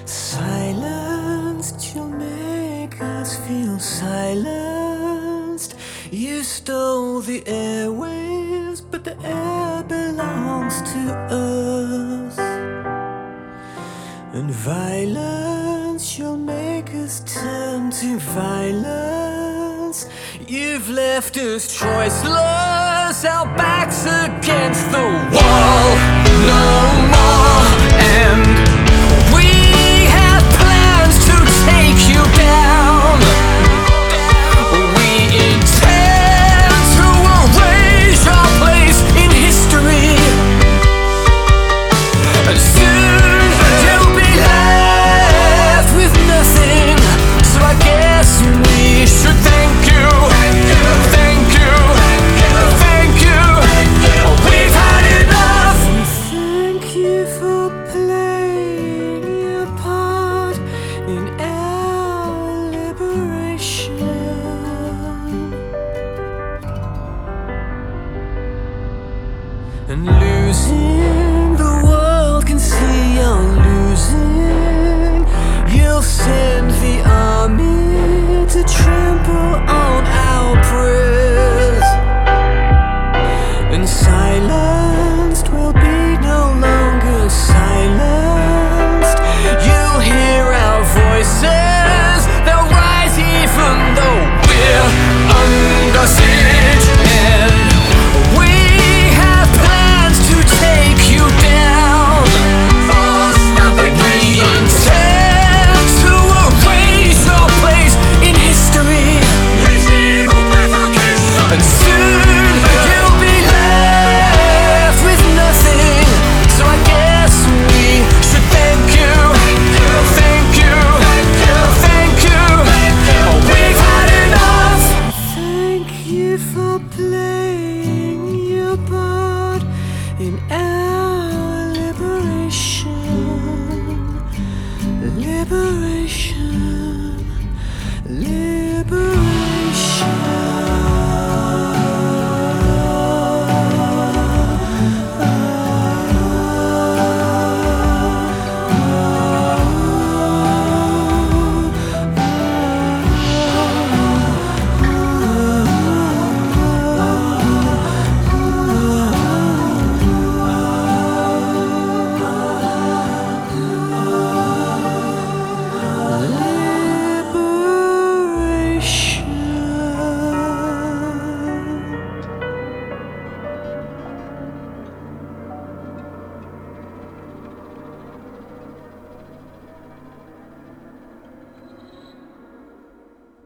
Silenced, you'll make us feel silenced. You stole the airwaves, but the air belongs to us. And violence, you'll make us turn to violence. You've left us choiceless, our backs against the wall. No more, and we have plans to take you down. We intend to erase your place in history. And soon you'll be left with nothing. So I guess we should thank you. Thank you. Thank you. We've had enough. Thank you for playing your part in our liberation. And losing, the world can see you're losing. You'll send the army to trample on our prayers. And silenced will be no longer silenced. You'll hear our voices, they'll rise even though we're under siege. And we have plans to take you down. We intend to erase your place in history. And soon you'll be left with nothing. So I guess we should thank you. Thank you. Thank you. We've had enough. Thank you for playing your part in our liberation. Liberation. Liberation.